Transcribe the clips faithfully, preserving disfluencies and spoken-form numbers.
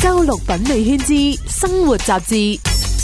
周六品味圈之生活雜誌。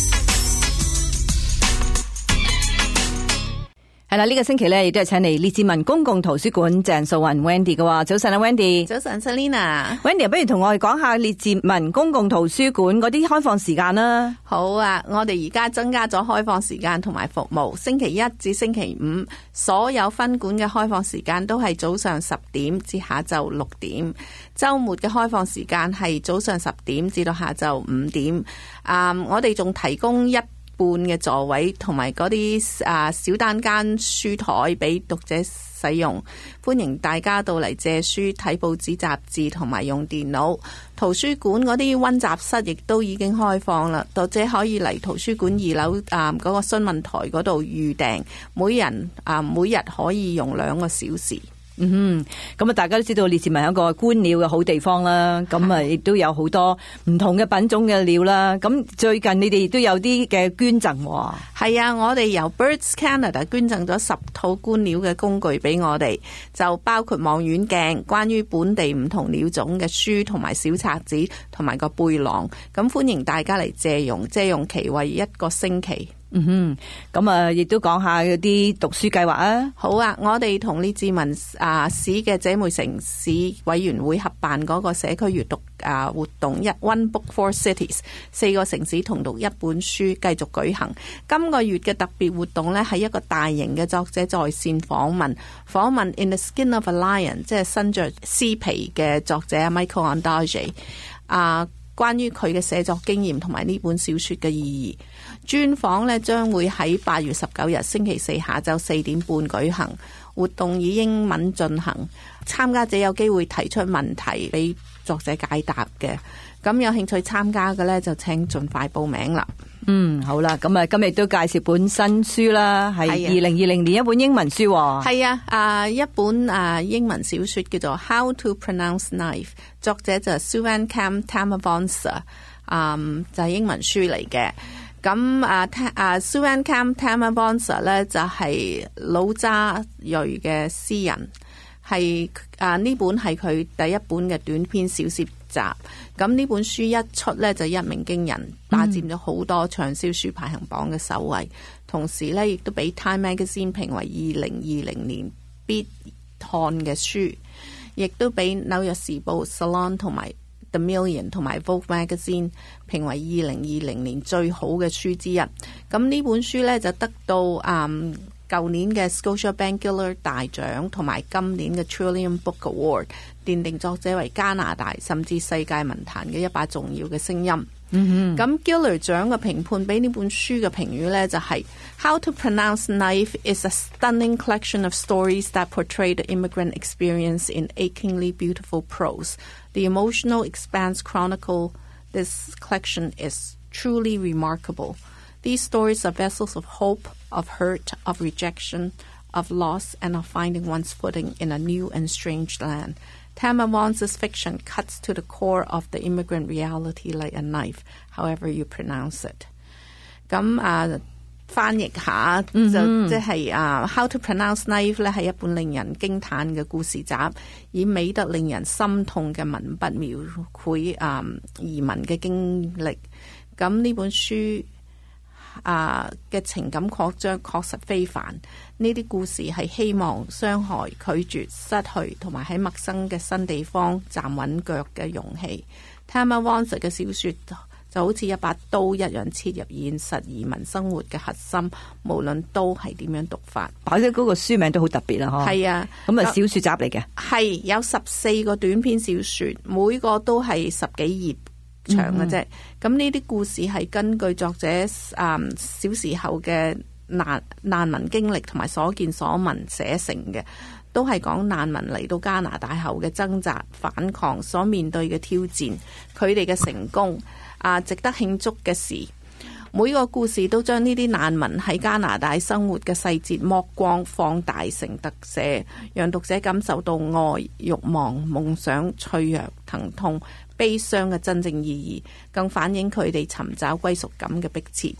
係啦，呢個星期咧亦都係請嚟列治文公共圖書館鄭素雲 Wendy 嘅話，早晨啊 Wendy。 早晨 Selina。Wendy 不如同我哋講下列治文公共圖書館嗰啲開放時間啦。 好啊，我哋而家增加咗開放時間同埋服務，星期一至星期五所有分館嘅開放時間都係早上十點至下晝六點，周末嘅開放時間係早上十點至到下晝五點。啊、嗯，我哋仲提供一半嘅座位同埋嗰啲啊小單間書台俾讀者使用，歡迎大家到嚟借書、睇報紙、雜誌同埋用電腦。圖書館嗰啲溫習室亦都已經開放啦，讀者可以嚟圖書館二樓啊嗰個詢問台嗰度預訂，每人啊每日可以用兩個小時。 嗯哼，咁啊，大家都知道列治文係一個觀鳥嘅好地方啦。咁啊，亦都有好多唔同嘅品種嘅鳥啦。咁最近你哋亦都有啲嘅捐贈喎。 係啊，我哋由 Birds Canada 捐贈咗十套觀鳥嘅工具俾我哋，就包括望遠鏡、關於本地唔同鳥種嘅書同埋小冊子同埋個背囊。咁歡迎大家嚟借用，借用期為一個星期。 嗯哼，咁啊，亦都講下嗰啲讀書計劃啊。 好啊，我哋同列治文啊市嘅姐妹城市委員會合辦嗰個社區閱讀啊活動，一 One Book for Cities， 四個城市同讀一本書繼續舉行。今個月嘅特別活動呢，係一個大型嘅作者在線訪問，訪問 In the Skin of a Lion， 即係身着獅皮嘅作者 Michael Ondaatje 啊，關於佢嘅寫作經驗同埋呢本小說嘅意義。專訪呢將會喺八月十九日星期四下晝四點半舉行，活動以英文進行，參加者有機會提出問題俾作者解答嘅。咁有興趣參加嘅呢，就請盡快報名啦。 嗯，好啦，咁啊，今日都介紹本新書啦，係二零二零年一本英文書。 係啊，啊一本啊英文小說叫做 How to Pronounce Knife， 作者就係 Suvan Kam-Tamavonsa， 嗯，就係英文書嚟嘅。咁啊，啊 Suvan Kam-Tamavonsa 咧就係老渣裔嘅詩人，係啊呢本係佢第一本嘅短篇小說集。咁呢本書一出咧就一鳴驚人，霸佔咗好多暢銷書排行榜嘅首位，同時咧亦都俾 Time Magazine 評為二零二零年必看嘅書，亦都俾紐約時報 Salon 同埋The Million 同埋 Vogue Magazine 評為二零二零年最好嘅書之一。咁呢本書呢，就得到嗯舊年嘅 Scotiabank Giller 大獎同埋今年嘅 Trillium Book Award， 奠定作者為加拿大甚至世界文壇嘅一把重要嘅聲音。咁、mm-hmm. Giller 獎嘅評判俾呢本書嘅評語呢，就係、是、How to Pronounce Knife is a stunning collection of stories that portray the immigrant experience in achingly beautiful prose.The emotional expanse chronicle this collection is truly remarkable. These stories are vessels of hope, of hurt, of rejection, of loss, and of finding one's footing in a new and strange land. Tamavonsa's fiction cuts to the core of the immigrant reality like a knife, however you pronounce it. 咁啊，翻譯下就即係啊 How to Pronounce Knife 咧，係一本令人驚嘆嘅故事集，以美得令人心痛嘅文筆描繪啊移民嘅經歷。咁呢本書啊嘅情感擴張確實非凡，呢啲故事係希望、傷害、拒絕、失去同埋喺陌生嘅新地方站穩腳嘅勇氣。Tamavonsa 嘅小說就好似一把刀一樣切入現實移民生活嘅核心，無論刀係點樣讀法。 或者嗰個書名都好特別啦，嗬。係啊，咁啊小說集嚟嘅。係有十四個短篇小說，每個都係十幾頁長嘅啫。咁呢啲故事係根據作者啊、嗯、小時候嘅難難民經歷同埋所見所聞寫成嘅，都係講難民嚟到加拿大後嘅掙扎、反抗所面對嘅挑戰，佢哋嘅成功。啊！值得慶祝嘅事，每個故事都將呢啲難民喺加拿大生活嘅細節剝光、放大成特寫，讓讀者感受到愛、慾望、夢想、脆弱、疼痛、悲傷嘅真正意義，更反映佢哋尋找歸屬感嘅迫切。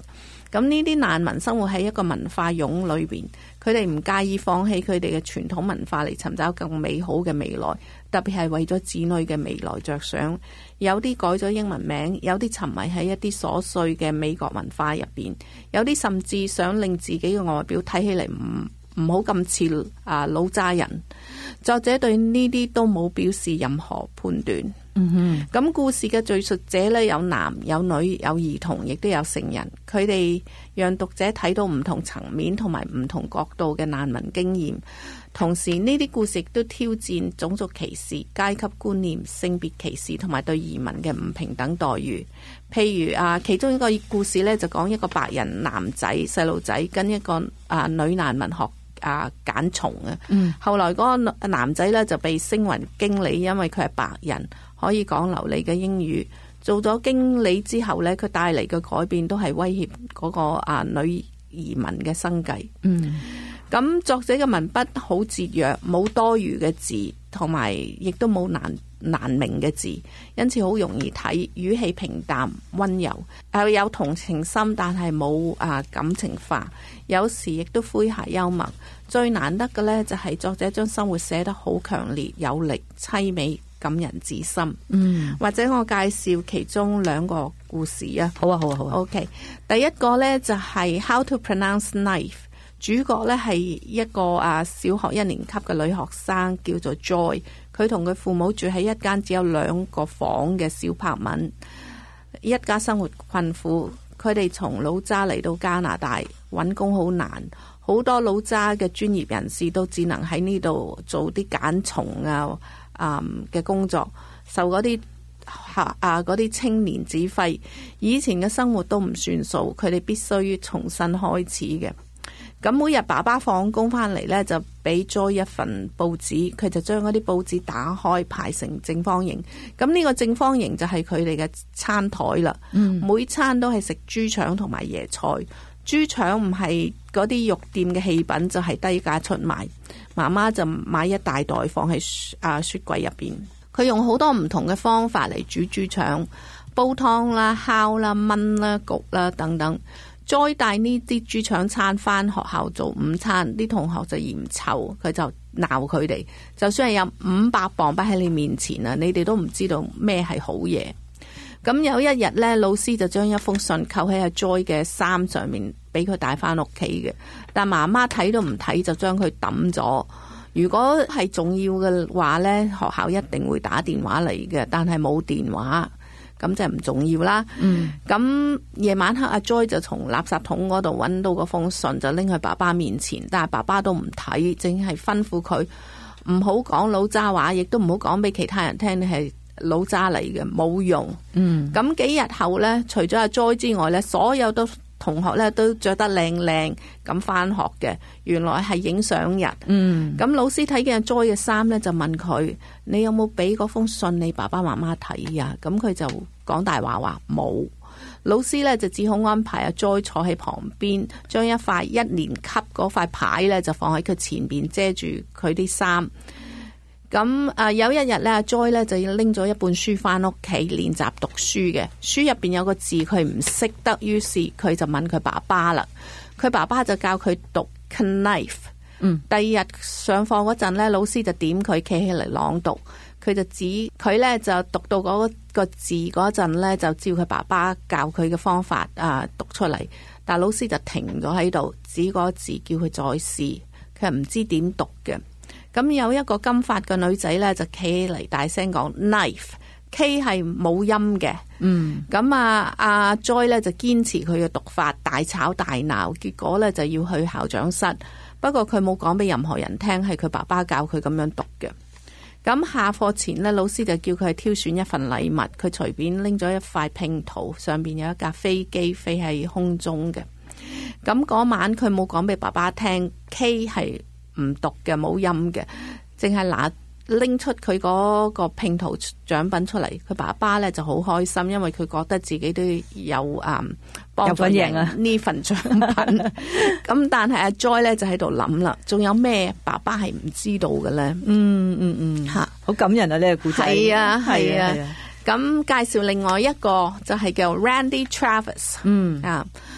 咁呢啲難民生活喺一個文化蛹裏邊，佢哋唔介意放棄佢哋嘅傳統文化嚟尋找更美好嘅未來，特別係為咗子女嘅未來着想。有啲改咗英文名，有啲沉迷喺一啲瑣碎嘅美國文化入邊，有啲甚至想令自己嘅外表睇起嚟唔唔好咁似啊老渣人。作者對呢啲都冇表示任何判斷。嗯哼，咁故事嘅敘述者呢，有男有女有兒童，亦都有成人。佢哋讓讀者睇到唔同層面同埋唔同角度嘅難民經驗。同時呢啲故事亦都挑戰種族歧視、階級觀念、性別歧視同埋對移民嘅唔平等待遇。譬如啊，其中一個故事呢，就講一個白人男仔細路仔跟一個啊女難民學啊揀蟲啊。嗯，後來嗰個男仔呢，就被升為經理，因為佢係白人，可以講流利嘅英語。做咗經理之後呢，佢帶嚟嘅改變都係威脅嗰個啊女移民嘅生計。嗯。咁作者嘅文筆好節約，冇多餘嘅字，同埋亦都冇難難明嘅字，因此好容易睇，語氣平淡溫柔，誒有同情心，但係冇啊感情化，有時亦都詼諧幽默。最難得嘅呢，就係作者將生活寫得好強烈、有力、凄美、感人至深。嗯，或者我介紹其中兩個故事啊。 好啊，好啊，好啊。 OK， 第一個呢，就係 How to Pronounce Knife。主角咧係一個啊小學一年級嘅女學生，叫做 Joy。佢同佢父母住喺一間只有兩個房嘅小柏文，一家生活困苦。佢哋從老渣嚟到加拿大揾工好難，好多老渣嘅專業人士都只能喺呢度做啲揀蟲啊啊嘅工作，受嗰啲啊嗰啲青年指揮。以前嘅生活都唔算數，佢哋必須重新開始嘅。咁每日爸爸放工翻嚟呢，就俾咗一份報紙，佢就將嗰啲報紙打開排成正方形。咁呢個正方形就係佢哋嘅餐台啦。嗯，每餐都係食豬腸同埋椰菜。豬腸唔係嗰啲肉店嘅棄品，就係低價出賣。媽媽就買一大袋放喺啊雪櫃入邊。佢用好多唔同嘅方法嚟煮豬腸，煲湯啦、烤啦、燜啦、焗啦等等。再帶呢啲豬腸餐翻學校做午餐，啲同學就嫌臭，佢就鬧佢哋。就算係有五百磅擺喺你面前啊，你哋都唔知道咩係好嘢。咁有一日呢，老師就將一封信扣喺阿 Joy 嘅衫上面，俾佢帶翻屋企嘅。但媽媽睇都唔睇，就將佢抌咗。如果係重要嘅話呢，學校一定會打電話嚟嘅，但係冇電話。咁就唔重要啦。咁夜、嗯、晚黑阿 Joy 就從垃圾桶嗰度揾到嗰封信，就拎去爸爸面前，但係爸爸都唔睇，淨係吩咐佢唔好講老渣話，亦都唔好講俾其他人聽你係老渣嚟嘅，冇用。嗯，咁幾日後呢，除咗阿 Joy 之外呢，所有都同學呢都着得靚靚咁翻學嘅，原來係影相日。嗯，咁老師睇見阿 Joy 嘅衫呢，就問佢：你有冇俾嗰封信你爸爸媽媽睇呀？咁佢就講大話話冇。老師呢，就只好安排阿 Joy 坐喺旁邊，將一塊一年級嗰塊牌呢，就放喺佢前邊遮住佢啲衫。咁啊，有一日咧，阿 Joy 咧就要拎咗一本書翻屋企練習讀書嘅。書入邊有個字佢唔識得，於是佢就問佢爸爸啦。佢爸爸就教佢讀 knife。嗯，第二日上課嗰陣咧，老師就點佢企起嚟朗讀，佢就指佢咧就讀到嗰個字嗰陣咧，就照佢爸爸教佢嘅方法啊讀出嚟。但老師就停咗喺度，指嗰個字叫佢再試，佢係唔知點讀嘅。咁有一個金髮嘅女仔咧，就企起嚟大聲講 knife，K 係冇音嘅。嗯，咁啊，阿 Joy 咧就堅持佢嘅讀法，大吵大鬧，結果咧就要去校長室。不過佢冇講俾任何人聽，係佢爸爸教佢咁樣讀嘅。咁下課前咧，老師就叫佢挑選一份禮物，佢隨便拎咗一塊拼圖，上邊有一架飛機飛喺空中嘅。咁嗰晚佢冇講俾爸爸聽 ，K 係唔讀嘅，冇音嘅，淨係拿拎出佢嗰個拼圖獎品出嚟。佢爸爸咧就好開心，因為佢覺得自己都有啊幫助贏呢份獎品。咁但係阿 Joy 咧就喺度諗啦，仲有咩爸爸係唔知道嘅咧？嗯嗯嗯，吓、嗯，好感人啊！呢、這個故仔係啊係啊。咁、啊啊、介紹另外一個就係叫 Randy Travis。嗯啊。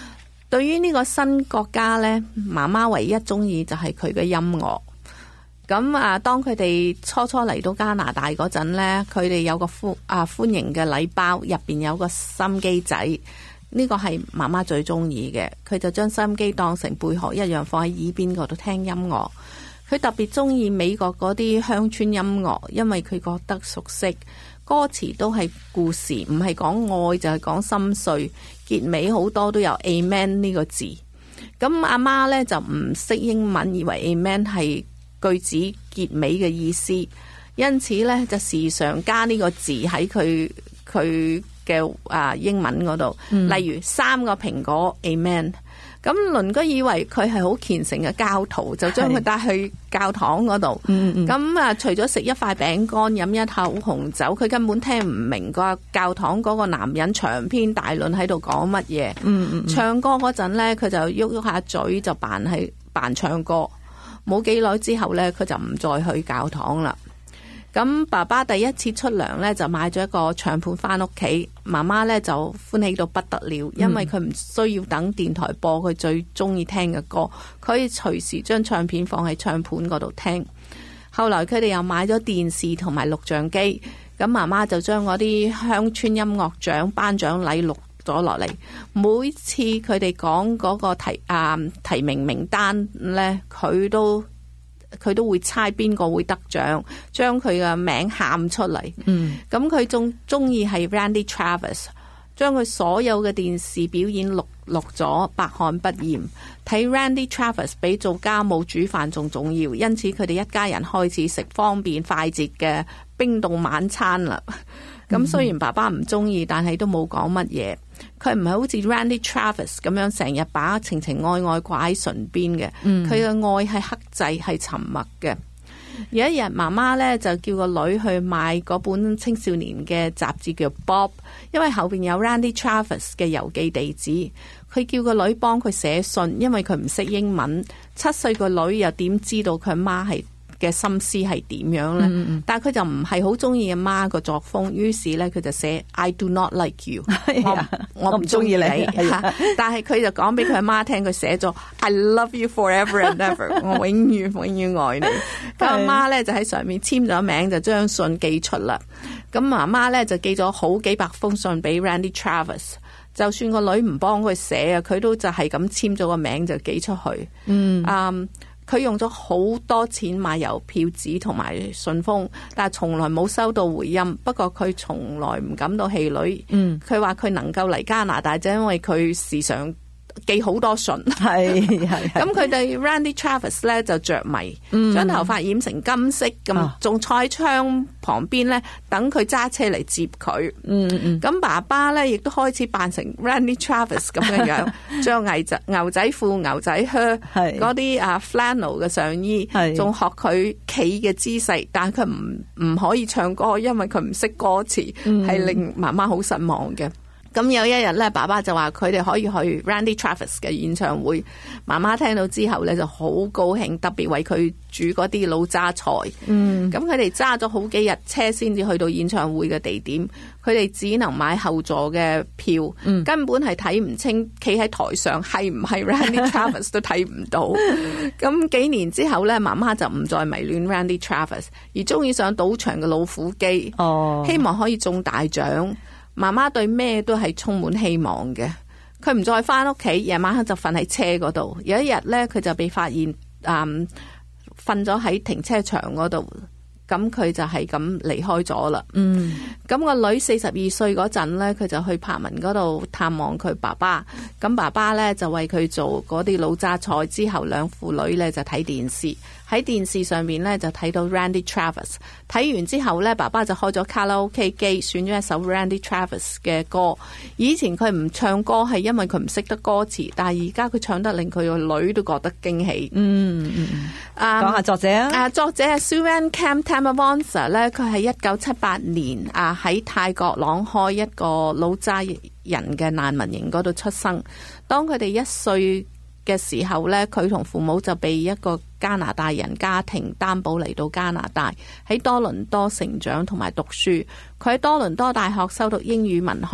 對於呢個新國家呢，媽媽唯一中意就係佢嘅音樂。咁啊，當佢哋初初嚟到加拿大嗰陣呢，佢哋有個歡啊歡迎嘅禮包，入邊有個心機仔，呢個係媽媽最中意嘅。佢就將心機當成貝殼一樣放喺耳邊嗰度聽音樂。佢特別中意美國嗰啲鄉村音樂，因為佢覺得熟悉，歌詞都係故事，唔係講愛就係講心碎，結尾好多都有 Amen 呢個字。咁阿媽呢就唔識英文，以為 Amen 係句子結尾嘅意思，因此咧就時常加呢個字喺佢佢嘅啊英文嗰度，嗯、例如三個蘋果 Amen。咁鄰居以為佢係好虔誠嘅教徒，就將佢帶去教堂嗰度。咁啊，除咗食一塊餅乾、飲一口紅酒，佢根本聽唔明個教堂嗰個男人長篇大論喺度講乜嘢。嗯嗯嗯唱歌嗰陣咧，佢就喐喐下嘴，就扮係扮唱歌。冇幾耐之後呢，佢就唔再去教堂啦。咁爸爸第一次出糧呢，就買咗一個唱盤翻屋企，媽媽呢就歡喜到不得了，因為佢唔需要等電台播佢最中意聽嘅歌，佢可以隨時將唱片放喺唱盤嗰度聽。後來佢哋又買咗電視同埋錄像機，咁媽媽就將嗰啲鄉村音樂獎頒獎禮錄咗落嚟。每次佢哋講嗰個提啊提名名單呢，佢都佢都會猜邊個會得獎，將佢嘅名喊出嚟。嗯，咁佢仲中意係 Randy Travis， 將佢所有嘅電視表演錄錄咗，百看不厭。睇 Randy Travis 比做家務煮飯仲重要，因此佢哋一家人開始食方便快捷嘅冰凍晚餐啦。咁雖然爸爸唔中意，但係都冇講乜嘢。佢唔係好似 Randy Travis 咁樣成日把情情愛愛掛喺唇邊嘅。佢嘅愛係克制，係沉默嘅。有一日媽媽咧就叫個女去買嗰本青少年嘅雜誌叫 Bob， 因為後邊有 Randy Travis 嘅郵寄地址。佢叫個女幫佢寫信，因為佢唔識英文。七歲個女又點知道佢媽係嘅心思係點樣呢？嗯嗯但係佢就唔係好中意阿媽個作風，於是咧佢就寫 I do not like you， 我唔中意你。但係佢就講俾佢阿媽聽，佢寫咗 I love you forever and ever， 我永遠永遠愛你。咁阿媽咧就喺上面簽咗名，就將信寄出啦。咁媽媽咧就寄咗好幾百封信俾 Randy Travis， 就算個女唔幫佢寫啊，佢都就係咁簽咗個名就寄出去。嗯。Um, 佢用咗好多錢買郵票紙同埋信封，但係從來冇收到回音。不過佢從來唔感到氣餒。嗯，佢話佢能夠嚟加拿大，就因為佢時常寄好多信。係係。咁佢對 Randy Travis 咧就着迷，將、嗯、頭髮染成金色，咁仲坐喺窗旁邊咧等佢揸車嚟接佢。嗯嗯。咁爸爸咧亦都開始扮成 Randy Travis 咁嘅樣，將牛仔牛仔褲、牛仔靴嗰啲啊 flannel 嘅上衣，仲學佢企嘅姿勢，但係佢唔唔可以唱歌，因為佢唔識歌詞，係、嗯、令媽媽好失望嘅。咁有一日咧，爸爸就話佢哋可以去 Randy Travis 嘅演唱會。媽媽聽到之後咧就好高興，特別為佢煮嗰啲老渣菜。嗯，咁佢哋揸咗好幾日車先至去到演唱會嘅地點，佢哋只能買後座嘅票，嗯、根本係睇唔清，企喺台上係唔係 Randy Travis 都睇唔到。咁幾年之後咧，媽媽就唔再迷戀 Randy Travis， 而中意上賭場嘅老虎機，哦、希望可以中大獎。媽媽對咩都係充滿希望嘅，佢唔再翻屋企，夜晚黑就瞓喺車嗰度。有一日咧，佢就被發現，嗯，瞓咗喺停車場嗰度。咁佢就係咁離開咗啦。嗯，咁個女四十二歲嗰陣咧，佢就去柏文嗰度探望佢爸爸。咁爸爸咧就為佢做嗰啲老渣菜，之後兩父女咧就睇電視。喺電視上面咧就睇到 Randy Travis。睇完之後咧，爸爸就開咗卡拉 OK 機，選咗一首 Randy Travis 嘅歌。以前佢唔唱歌係因為佢唔識得歌詞，但係而家佢唱得令佢個女都覺得驚喜。嗯嗯嗯。啊，講下作者啊。啊，作者係 Suan Kam Tamavonsa 咧，佢係一九七八年啊喺泰國朗開一個老渣人嘅難民營嗰度出生。當佢哋一歲嘅時候咧，佢同父母就被一個加拿大人家庭擔保嚟到加拿大，喺多倫多成長同埋讀書。佢喺多倫多大學修讀英語文學，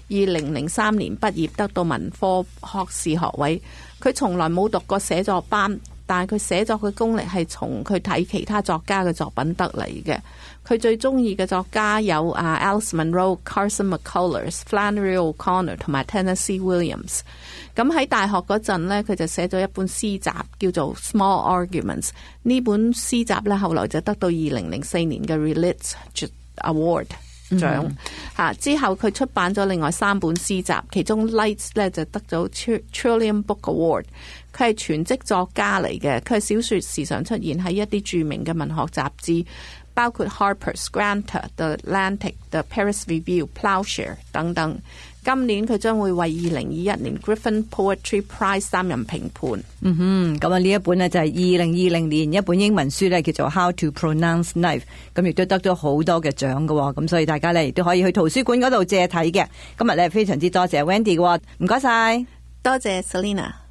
二零零三年畢業，得到文科學士學位。佢從來冇讀過寫作班，但係佢寫作嘅功力係從佢睇其他作家嘅作品得嚟嘅。佢最中意嘅作家有啊 Alice Munro、Carson McCullers、Flannery O'Connor 同埋 Tennessee Williams。咁喺大學嗰陣呢，佢就寫咗一本詩集叫做 Small Arguments。呢本詩集呢，後來就得到二零零四年嘅 Routledge Award 獎。 嗯吓，之後佢出版咗另外三本詩集，其中 Lights 咧就得咗 Trillium Book Award。佢係全職作家嚟嘅，佢係小說時常出現喺一啲著名嘅文學雜誌，包括 Harper's、Granta、The Atlantic、The Paris Review、Ploughshare 等等。今年佢將會為二零二一年 Griffin Poetry Prize 擔任評判。 嗯哼，咁啊呢一本呢就係二零二零年一本英文書咧，叫做 How to Pronounce Knife， 咁亦都得咗好多嘅獎嘅，咁所以大家咧亦都可以去圖書館嗰度借睇嘅。今日咧非常之多謝 Wendy 嘅，唔該晒， 多謝 Selina。